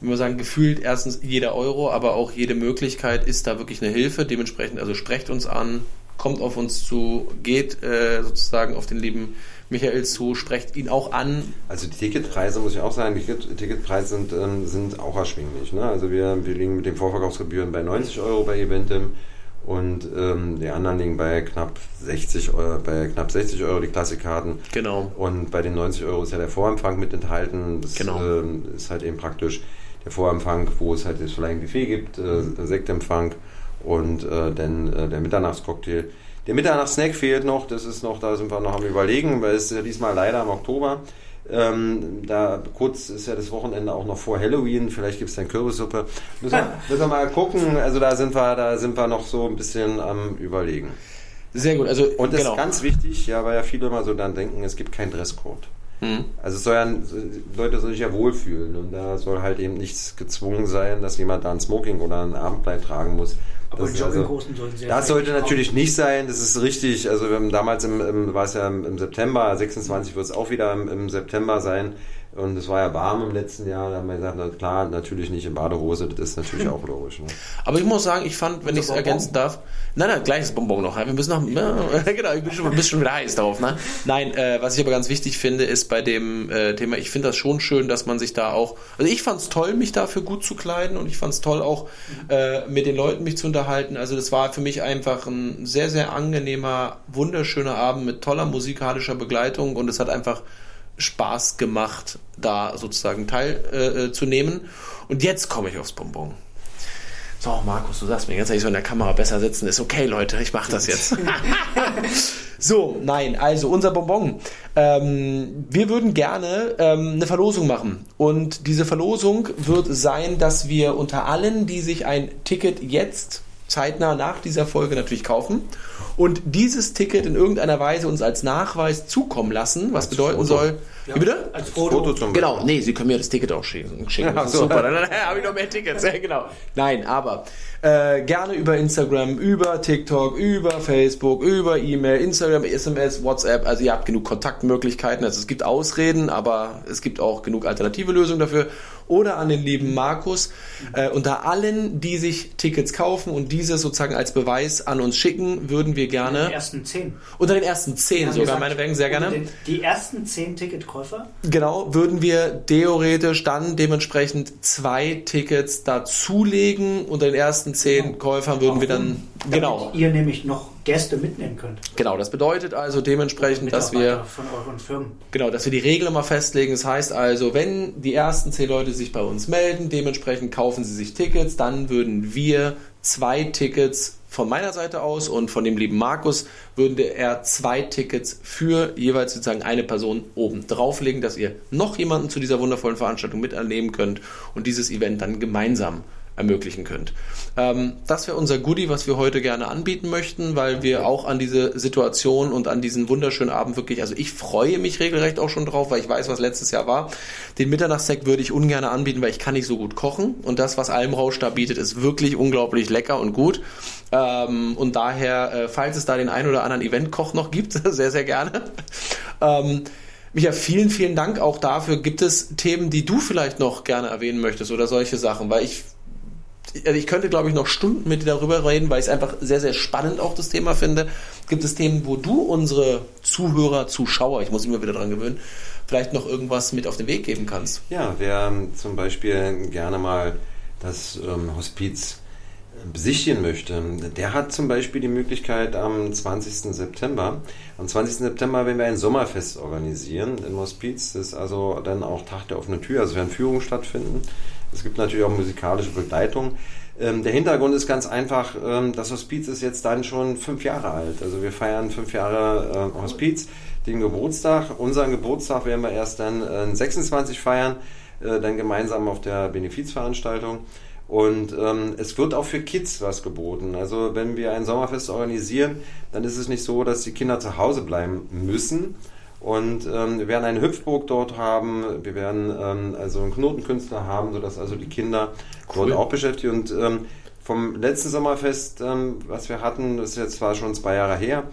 wie wir sagen, gefühlt erstens jeder Euro, aber auch jede Möglichkeit ist da wirklich eine Hilfe. Dementsprechend, also sprecht uns an, kommt auf uns zu, geht äh, sozusagen auf den lieben Michael zu, sprecht ihn auch an. Also die Ticketpreise, muss ich auch sagen, die Ticketpreise sind, ähm, sind auch erschwinglich. Ne? Also wir, wir liegen mit den Vorverkaufsgebühren bei neunzig Euro bei Eventim und ähm, die anderen liegen bei knapp sechzig Euro, bei knapp sechzig Euro die Klassikkarten. Genau. Und bei den neunzig Euro ist ja der Vorempfang mit enthalten. Das genau. ähm, ist halt eben praktisch der Vorempfang, wo es halt das Flying Buffet gibt, äh, Sektempfang und äh, dann äh, der Mitternachtscocktail. Der Mitternachtssnack fehlt noch, das ist noch, da sind wir noch am Überlegen, weil es ist ja diesmal leider im Oktober. Ähm, da kurz ist ja das Wochenende auch noch vor Halloween, vielleicht gibt es dann Kürbissuppe. Müssen wir, müssen wir mal gucken, also da sind wir, da sind wir noch so ein bisschen am Überlegen. Sehr gut, also und das genau. ist ganz wichtig, ja, weil ja viele immer so dann denken, es gibt keinen Dresscode. Mhm. Also es soll ja, Leute sollen sich ja wohlfühlen und da soll halt eben nichts gezwungen sein, dass jemand da ein Smoking oder ein Abendkleid tragen muss. Aber das, also, das sollte natürlich nicht sein, das ist richtig. Also wir haben damals im, im war es ja im, im September, sechsundzwanzig wird es auch wieder im, im September sein. Und es war ja warm im letzten Jahr, da haben wir gesagt, na klar, natürlich nicht in Badehose, das ist natürlich auch logisch. Ne? Aber ich muss sagen, ich fand, wenn ich es ergänzen darf, nein, nein, gleiches Bonbon noch, wir müssen noch, ja, genau, ich bin schon, bin schon wieder heiß darauf. Ne? Nein, äh, was ich aber ganz wichtig finde, ist bei dem äh, Thema, ich finde das schon schön, dass man sich da auch, also ich fand es toll, mich dafür gut zu kleiden und ich fand es toll auch äh, mit den Leuten mich zu unterhalten. Also das war für mich einfach ein sehr, sehr angenehmer, wunderschöner Abend mit toller musikalischer Begleitung und es hat einfach Spaß gemacht, da sozusagen teilzunehmen. Äh, und jetzt komme ich aufs Bonbon. So, Markus, du sagst mir jetzt, ich so in der Kamera besser sitzen. Ist okay, Leute, ich mache das jetzt. So, nein, also unser Bonbon. Ähm, wir würden gerne ähm, eine Verlosung machen. Und diese Verlosung wird sein, dass wir unter allen, die sich ein Ticket jetzt zeitnah nach dieser Folge natürlich kaufen und dieses Ticket in irgendeiner Weise uns als Nachweis zukommen lassen, was als bedeuten Foto. soll... Ja, Wie bitte? Als Foto. Foto zum genau, nee, Sie können mir das Ticket auch schicken. schicken. Das ist so. Super, dann habe ich noch mehr Tickets. Ja, genau. Nein, aber äh, gerne über Instagram, über TikTok, über Facebook, über E-Mail, Instagram, S M S, WhatsApp. Also ihr habt genug Kontaktmöglichkeiten. Also es gibt Ausreden, aber es gibt auch genug alternative Lösungen dafür. Oder an den lieben Markus. Äh, unter allen, die sich Tickets kaufen und diese sozusagen als Beweis an uns schicken, würden wir gerne... Unter den ersten zehn. Unter den ersten zehn sogar, gesagt, meine Wegen, sehr gerne. Den, die ersten zehn Ticketkäufer? Genau, würden wir theoretisch dann dementsprechend zwei Tickets dazulegen. Unter den ersten zehn genau. Käufern würden Warum? wir dann... Genau. Damit ihr nämlich noch Gäste mitnehmen könnt. Genau, das bedeutet also dementsprechend, dass wir... von euren Firmen. Genau, dass wir die Regeln mal festlegen. Das heißt also, wenn die ersten zehn Leute sich bei uns melden, dementsprechend kaufen sie sich Tickets, dann würden wir zwei Tickets von meiner Seite aus und von dem lieben Markus würde er zwei Tickets für jeweils sozusagen eine Person oben drauflegen, dass ihr noch jemanden zu dieser wundervollen Veranstaltung miterleben könnt und dieses Event dann gemeinsam ermöglichen könnt. Ähm, das wäre unser Goodie, was wir heute gerne anbieten möchten, weil wir auch an diese Situation und an diesen wunderschönen Abend wirklich, also ich freue mich regelrecht auch schon drauf, weil ich weiß, was letztes Jahr war. Den Mitternachtssekt würde ich ungern anbieten, weil ich kann nicht so gut kochen und das, was Almrausch da bietet, ist wirklich unglaublich lecker und gut. Ähm, und daher, äh, falls es da den einen oder anderen Eventkoch noch gibt, sehr, sehr gerne. Ähm, Micha, vielen, vielen Dank auch dafür. Gibt es Themen, die du vielleicht noch gerne erwähnen möchtest oder solche Sachen? Weil ich Also ich könnte, glaube ich, noch Stunden mit dir darüber reden, weil ich es einfach sehr, sehr spannend auch das Thema finde. Gibt es Themen, wo du unsere Zuhörer, Zuschauer, ich muss immer wieder dran gewöhnen, vielleicht noch irgendwas mit auf den Weg geben kannst? Ja, wer zum Beispiel gerne mal das ähm, Hospiz besichtigen möchte, der hat zum Beispiel die Möglichkeit am zwanzigsten September. Am zwanzigsten September werden wir ein Sommerfest organisieren im Hospiz. Das ist also dann auch Tag der offenen Tür, also werden Führungen stattfinden. Es gibt natürlich auch musikalische Begleitung. Ähm, der Hintergrund ist ganz einfach, ähm, das Hospiz ist jetzt dann schon fünf Jahre alt. Also wir feiern fünf Jahre äh, Hospiz, den Geburtstag. Unseren Geburtstag werden wir erst dann äh, sechsundzwanzig feiern, äh, dann gemeinsam auf der Benefizveranstaltung. Und ähm, es wird auch für Kids was geboten. Also wenn wir ein Sommerfest organisieren, dann ist es nicht so, dass die Kinder zu Hause bleiben müssen. Und ähm, wir werden eine Hüpfburg dort haben, wir werden ähm, also einen Knotenkünstler haben, sodass also die Kinder cool. dort auch beschäftigt. Und ähm, vom letzten Sommerfest, ähm, was wir hatten, das ist jetzt zwar schon zwei Jahre her,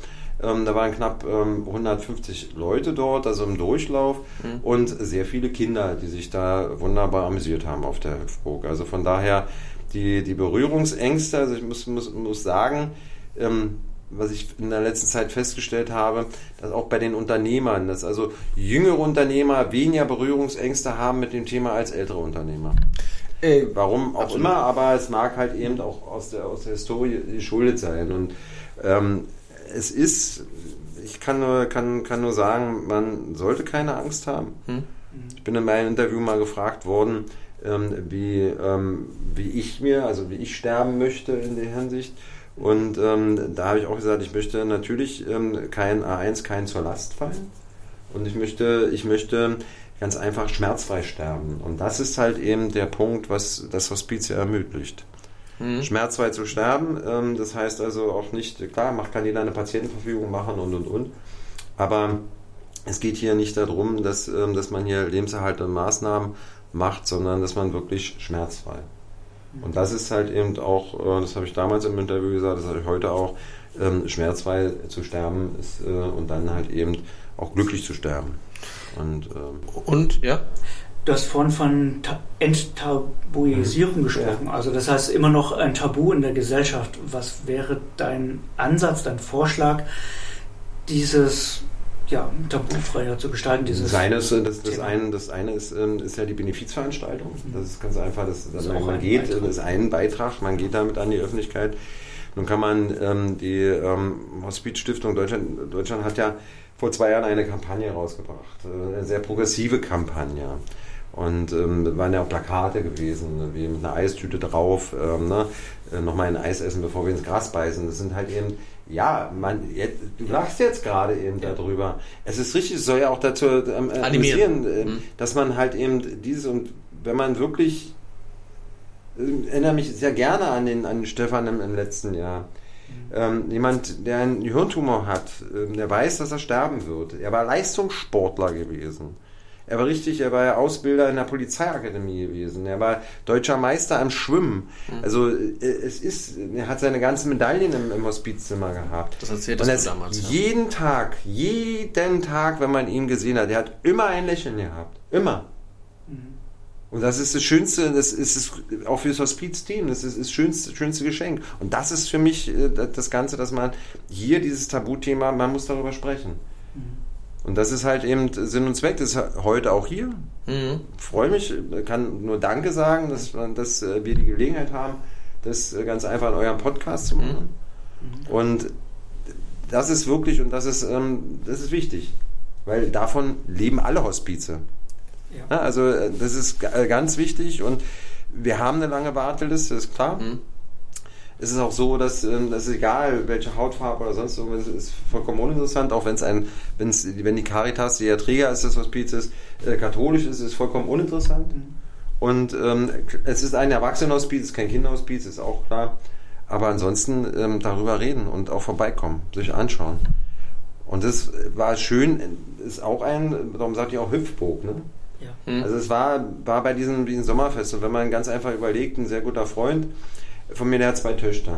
Ähm, da waren knapp ähm, hundertfünfzig Leute dort, also im Durchlauf mhm. und sehr viele Kinder, die sich da wunderbar amüsiert haben auf der Hüpfburg. Also von daher die, die Berührungsängste, also ich muss, muss, muss sagen, ähm, was ich in der letzten Zeit festgestellt habe, dass auch bei den Unternehmern, dass also jüngere Unternehmer weniger Berührungsängste haben mit dem Thema als ältere Unternehmer. Äh, Warum auch absolut. Immer, aber es mag halt eben auch aus der, aus der Historie geschuldet sein. Und ähm, es ist, ich kann nur, kann, kann nur sagen, man sollte keine Angst haben. Hm? Ich bin in meinem Interview mal gefragt worden, ähm, wie, ähm, wie ich mir, also wie ich sterben möchte in der Hinsicht. Und ähm, da habe ich auch gesagt, ich möchte natürlich ähm, kein A eins, kein zur Last fallen. Und ich möchte, ich möchte ganz einfach schmerzfrei sterben. Und das ist halt eben der Punkt, was das Hospiz ja ermöglicht. Mhm. Schmerzfrei zu sterben, ähm, das heißt also auch nicht, klar, macht kann jeder eine Patientenverfügung machen und und und. Aber es geht hier nicht darum, dass, ähm, dass man hier lebenserhaltende Maßnahmen macht, sondern dass man wirklich schmerzfrei. Und das ist halt eben auch, das habe ich damals im Interview gesagt, das habe ich heute auch, ähm, schmerzfrei zu sterben ist äh, und dann halt eben auch glücklich zu sterben. Und, ähm, und ja? Du hast vorhin von Ta- Enttabuisierung mhm. gesprochen. Ja. Also das heißt immer noch ein Tabu in der Gesellschaft. Was wäre dein Ansatz, dein Vorschlag, dieses ja, tabufreier zu gestalten? Dieses das, eine ist, das, das, eine, das eine ist, ist ja die Benefizveranstaltung. Das ist ganz einfach. Das, das man, man geht, Beitrag. Das ist ein Beitrag, man geht damit an die Öffentlichkeit. Nun kann man ähm, die ähm, Hospizstiftung Deutschland, Deutschland hat ja vor zwei Jahren eine Kampagne rausgebracht. Eine sehr progressive Kampagne. Und ähm, da waren ja auch Plakate gewesen, wie mit einer Eistüte drauf, ähm, ne? Nochmal ein Eis essen, bevor wir ins Gras beißen. Das sind halt eben, ja, man, du lachst jetzt gerade eben ja. darüber. Es ist richtig, es soll ja auch dazu ähm, animieren, äh, mhm. dass man halt eben dieses, und wenn man wirklich, ich erinnere mich sehr gerne an den, an den Stefan im, im letzten Jahr. Mhm. Ähm, jemand, der einen Hirntumor hat, äh, der weiß, dass er sterben wird. Er war Leistungssportler gewesen. Er war richtig, er war ja Ausbilder in der Polizeiakademie gewesen. Er war deutscher Meister am Schwimmen. Mhm. Also es ist, er hat seine ganzen Medaillen im, im Hospizzimmer gehabt. Das erzählt das damals. Ja. Jeden Tag, jeden Tag, wenn man ihn gesehen hat, er hat immer ein Lächeln gehabt. Immer. Mhm. Und das ist das Schönste, das ist es auch für das Hospiz-Team, das ist das schönste, schönste Geschenk. Und das ist für mich das Ganze, dass man hier dieses Tabuthema, man muss darüber sprechen. Mhm. Und das ist halt eben Sinn und Zweck, das ist heute auch hier. Mhm. Ich freue mich, kann nur Danke sagen, dass, dass wir die Gelegenheit haben, das ganz einfach in eurem Podcast zu machen. Mhm. Und das ist wirklich, und das ist, das ist wichtig, weil davon leben alle Hospize. Ja. Also das ist ganz wichtig und wir haben eine lange Warteliste, ist klar. Mhm. Es ist auch so, dass das ist egal, welche Hautfarbe oder sonst irgendwas, ist vollkommen uninteressant, auch wenn es ein, wenn's, wenn die Caritas, die ja Träger ist des Hospizes, äh, katholisch ist, ist vollkommen uninteressant. Mhm. Und ähm, es ist ein Erwachsenenhospiz, es ist kein Kinderhospiz, ist auch klar. Aber ansonsten ähm, darüber reden und auch vorbeikommen, sich anschauen. Und das war schön, ist auch ein, darum sagt ihr auch Hüpfburg, ne? Ja. Mhm. Also es war, war bei diesem, diesem Sommerfest, und wenn man ganz einfach überlegt, ein sehr guter Freund von mir, der hat zwei Töchter.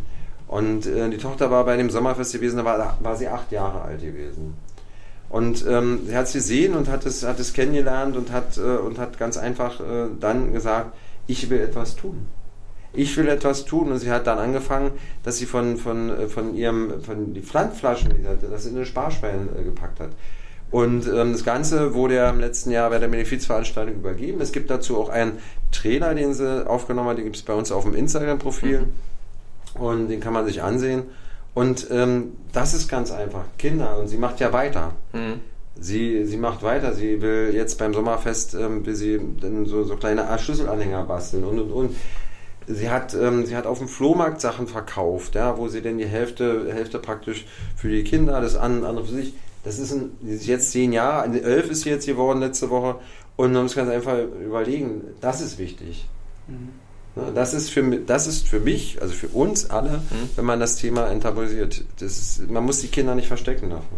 Und äh, die Tochter war bei dem Sommerfest gewesen, da war, war sie acht Jahre alt gewesen. Und ähm, sie hat es gesehen und hat es, hat es kennengelernt und hat, äh, und hat ganz einfach äh, dann gesagt, ich will etwas tun. Ich will etwas tun. Und sie hat dann angefangen, dass sie von, von, von ihrem, von die Pfandflaschen, die sie hatte, das in eine Sparschwein äh, gepackt hat. Und ähm, das Ganze wurde ja im letzten Jahr bei der Benefizveranstaltung übergeben. Es gibt dazu auch einen Trailer, den sie aufgenommen hat, den gibt es bei uns auf dem Instagram-Profil. Mhm. Und den kann man sich ansehen. Und ähm, das ist ganz einfach. Kinder, und sie macht ja weiter. Mhm. Sie, sie macht weiter. Sie will jetzt beim Sommerfest, ähm, will sie dann so, so kleine Schlüsselanhänger basteln und und und. Sie hat, ähm, sie hat auf dem Flohmarkt Sachen verkauft, ja, wo sie denn die Hälfte, Hälfte praktisch für die Kinder, das andere für sich. Das ist, ein, sie ist jetzt zehn Jahre, elf ist sie jetzt geworden letzte Woche, und man muss ganz einfach überlegen, das ist wichtig. Mhm. Das ist, für, das ist für mich, also für uns alle, mhm. wenn man das Thema enttabuisiert. Das ist, man muss die Kinder nicht verstecken davon.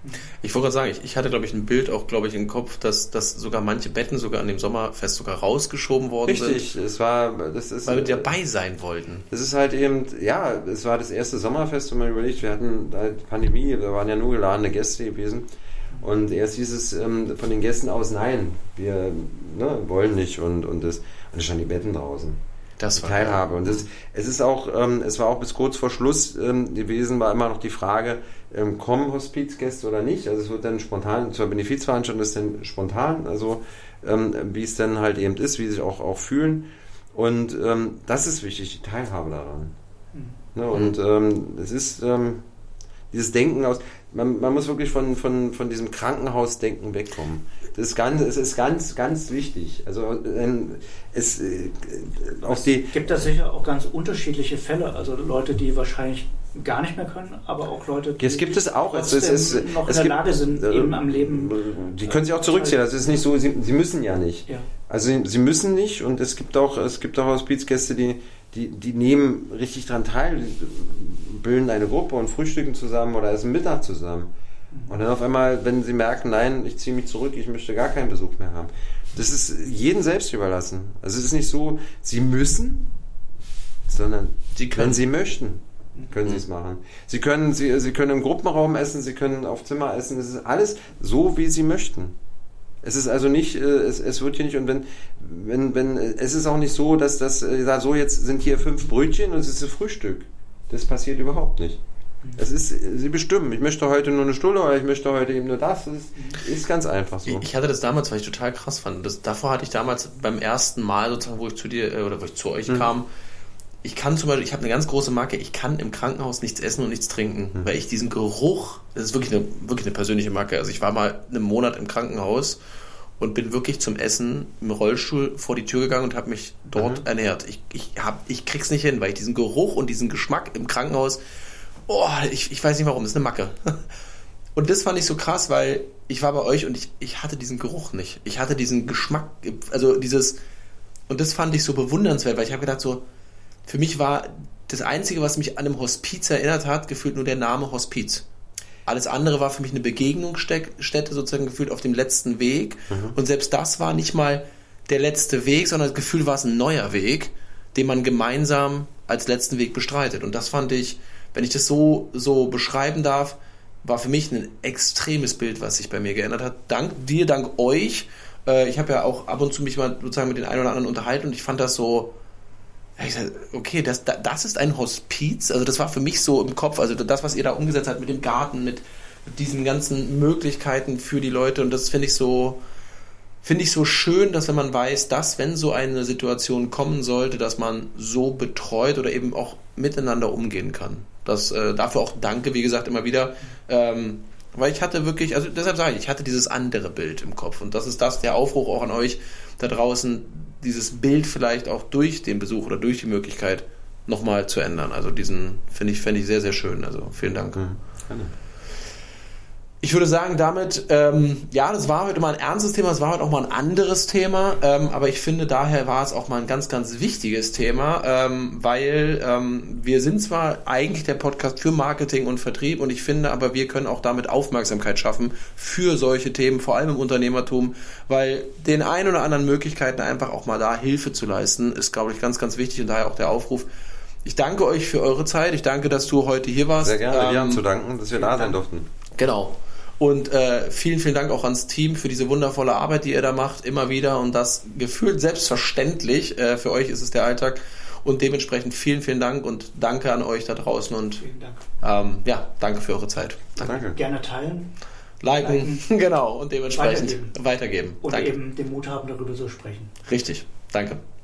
Ich wollte gerade sagen, ich, ich hatte, glaube ich, ein Bild auch, glaube ich, im Kopf, dass, dass sogar manche Betten sogar an dem Sommerfest sogar rausgeschoben worden sind. Richtig, es war, das ist... Weil wir dabei sein wollten. Das ist halt eben, ja, es war das erste Sommerfest, wenn man überlegt, wir hatten halt Pandemie, da waren ja nur geladene Gäste gewesen. Und erst hieß es ähm, von den Gästen aus, nein, wir ne, wollen nicht und, und, das, und da standen die Betten draußen. Das war Teilhabe. Und das, es ist auch, ähm, es war auch bis kurz vor Schluss ähm, gewesen, war immer noch die Frage, ähm, kommen Hospizgäste oder nicht? Also es wird dann spontan, zur Benefizveranstaltung ist dann spontan, also ähm, wie es dann halt eben ist, wie sie sich auch, auch fühlen. Und ähm, das ist wichtig, die Teilhabe daran. Mhm. Ne, und ähm, es ist ähm, dieses Denken aus, man, man muss wirklich von, von, von diesem Krankenhausdenken wegkommen. Das ist ganz, es ist ganz, ganz wichtig. Also ähm, es, äh, auch es die gibt da sicher auch ganz unterschiedliche Fälle. Also Leute, die wahrscheinlich gar nicht mehr können, aber auch Leute, die es gibt es auch. trotzdem es ist, noch es in der gibt, Lage sind, äh, eben am Leben... Die können sich auch zurückziehen. Also es ist nicht so, sie, sie müssen ja nicht. Ja. Also sie, sie müssen nicht und es gibt auch, es gibt auch Hospizgäste, die, die, die nehmen richtig dran teil, die bilden eine Gruppe und frühstücken zusammen oder essen Mittag zusammen. Und dann auf einmal, wenn sie merken, nein, ich ziehe mich zurück, ich möchte gar keinen Besuch mehr haben. Das ist jedem selbst überlassen. Also es ist nicht so, sie müssen, sondern Sie können. wenn sie möchten, können sie es machen. Sie können, sie, sie können im Gruppenraum essen, sie können auf Zimmer essen, es ist alles so, wie sie möchten. Es ist also nicht, es, es wird hier nicht, und wenn, wenn, wenn, es ist auch nicht so, dass das, so jetzt sind hier fünf Brötchen und es ist ein Frühstück. Das passiert überhaupt nicht. Es ist, sie bestimmen, ich möchte heute nur eine Stulle oder ich möchte heute eben nur das. Das ist, ist ganz einfach so. Ich hatte das damals, weil ich total krass fand. Das, davor hatte ich damals beim ersten Mal sozusagen, wo ich zu dir oder wo ich zu euch mhm. kam, ich kann zum Beispiel, ich habe eine ganz große Marke, ich kann im Krankenhaus nichts essen und nichts trinken, mhm. weil ich diesen Geruch, das ist wirklich eine, wirklich eine persönliche Marke. Also ich war mal einen Monat im Krankenhaus und bin wirklich zum Essen im Rollstuhl vor die Tür gegangen und habe mich dort mhm. ernährt. Ich, ich, hab, ich krieg's nicht hin, weil ich diesen Geruch und diesen Geschmack im Krankenhaus, oh, ich, ich weiß nicht warum, das ist eine Macke. Und das fand ich so krass, weil ich war bei euch und ich, ich hatte diesen Geruch nicht. Ich hatte diesen Geschmack, also dieses, und das fand ich so bewundernswert, weil ich habe gedacht so, für mich war das Einzige, was mich an einem Hospiz erinnert hat, gefühlt nur der Name Hospiz. Alles andere war für mich eine Begegnungsstätte, sozusagen gefühlt auf dem letzten Weg. Mhm. Und selbst das war nicht mal der letzte Weg, sondern das Gefühl war es ein neuer Weg, den man gemeinsam als letzten Weg bestreitet. Und das fand ich, wenn ich das so, so beschreiben darf, war für mich ein extremes Bild, was sich bei mir geändert hat. Dank dir, dank euch. Ich habe ja auch ab und zu mich mal sozusagen mit den einen oder anderen unterhalten und ich fand das so, ich sag, okay, das, das ist ein Hospiz. Also das war für mich so im Kopf, also das, was ihr da umgesetzt habt mit dem Garten, mit, mit diesen ganzen Möglichkeiten für die Leute, und das finde ich so, finde ich so schön, dass wenn man weiß, dass, wenn so eine Situation kommen sollte, dass man so betreut oder eben auch miteinander umgehen kann. Das, äh, dafür auch danke, wie gesagt, immer wieder, ähm, weil ich hatte wirklich, also deshalb sage ich, ich hatte dieses andere Bild im Kopf, und das ist das, der Aufruf auch an euch da draußen, dieses Bild vielleicht auch durch den Besuch oder durch die Möglichkeit nochmal zu ändern. Also diesen finde ich, finde ich sehr, sehr schön. Also vielen Dank. Mhm. Ich würde sagen, damit, ähm, ja, das war heute mal ein ernstes Thema, es war heute auch mal ein anderes Thema, ähm, aber ich finde, daher war es auch mal ein ganz, ganz wichtiges Thema, ähm, weil ähm, wir sind zwar eigentlich der Podcast für Marketing und Vertrieb, und ich finde aber, wir können auch damit Aufmerksamkeit schaffen für solche Themen, vor allem im Unternehmertum, weil den ein oder anderen Möglichkeiten einfach auch mal da Hilfe zu leisten, ist, glaube ich, ganz, ganz wichtig, und daher auch der Aufruf. Ich danke euch für eure Zeit, ich danke, dass du heute hier warst. Sehr gerne, ähm, wir haben zu danken, dass wir da sein durften. Genau. Und äh, vielen, vielen Dank auch ans Team für diese wundervolle Arbeit, die ihr da macht, immer wieder, und das gefühlt selbstverständlich. Äh, für euch ist es der Alltag, und dementsprechend vielen, vielen Dank und danke an euch da draußen, und vielen Dank. Ähm, ja, danke für eure Zeit. Danke. danke. Gerne teilen, liken, liken. Genau, und dementsprechend weitergeben. weitergeben. Und danke. eben den Mut haben, darüber zu sprechen. Richtig, danke.